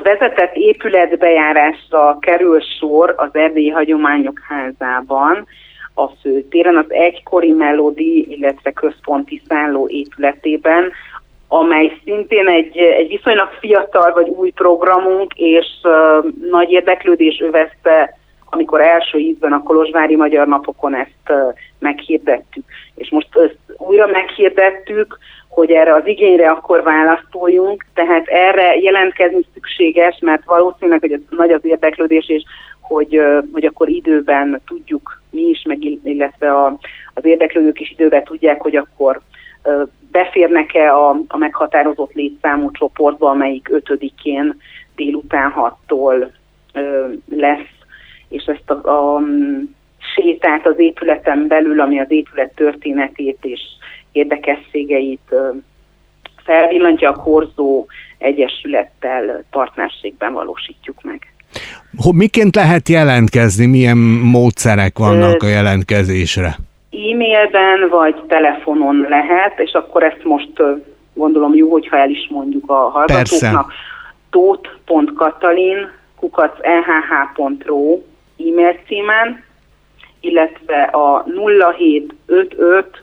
vezetett épületbejárásra kerül sor az Erdélyi Hagyományok Házában, a főtéren, az egykori Melodi, illetve központi szálló épületében, amely szintén egy viszonylag fiatal vagy új programunk, és nagy érdeklődés övezte, amikor első ízben a Kolozsvári Magyar Napokon ezt meghirdettük. És most ezt újra meghirdettük, hogy erre az igényre akkor válaszoljunk, tehát erre jelentkezni szükséges, mert valószínűleg, hogy nagy az érdeklődés, és hogy akkor időben tudjuk mi is, meg illetve az érdeklődők is időben tudják, hogy akkor beférnek-e a meghatározott létszámú csoportba, amelyik 5-én délután 6-tól lesz, és ezt a sétát az épületen belül, ami az épület történetét és érdekességeit felvillantja, a Korzó Egyesülettel partnerségben valósítjuk meg. Miként lehet jelentkezni? Milyen módszerek vannak a jelentkezésre? E-mailben vagy telefonon lehet, és akkor ezt most gondolom jó, hogyha el is mondjuk a hallgatóknak. tóth.katalin@ehh.ro e-mail címen, illetve a 0755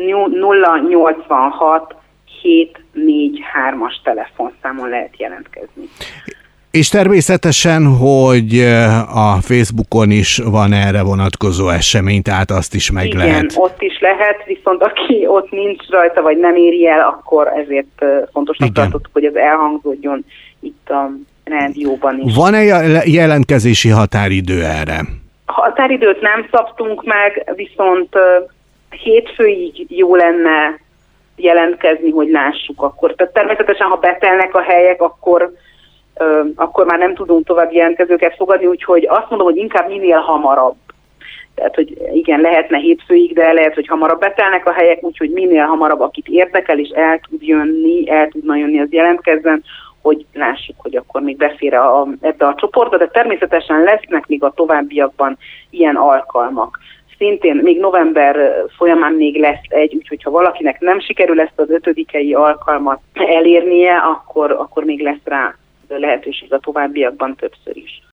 086 743-as telefonszámon lehet jelentkezni. És természetesen, hogy a Facebookon is van erre vonatkozó esemény, tehát azt is meg lehet. Igen, ott is lehet, viszont aki ott nincs rajta, vagy nem éri el, akkor ezért fontosnak tartottuk, hogy ez elhangzódjon itt a rádióban is. Van-e jelentkezési határidő erre? Határidőt nem szabtunk meg, viszont hétfőig jó lenne jelentkezni, hogy lássuk akkor. Tehát természetesen, ha betelnek a helyek, akkor már nem tudunk tovább jelentkezőket fogadni, úgyhogy azt mondom, hogy inkább minél hamarabb. Tehát, hogy igen, lehetne hétfőig, de lehet, hogy hamarabb betelnek a helyek, úgyhogy minél hamarabb, akit érdekel, és el tudna jönni, az jelentkezzen, hogy lássuk, hogy akkor még befér ebbe a csoportba, de természetesen lesznek még a továbbiakban ilyen alkalmak. Szintén még november folyamán még lesz egy, úgyhogy ha valakinek nem sikerül ezt az 5-i alkalmat elérnie, akkor még lesz rá lehetőség a továbbiakban többször is.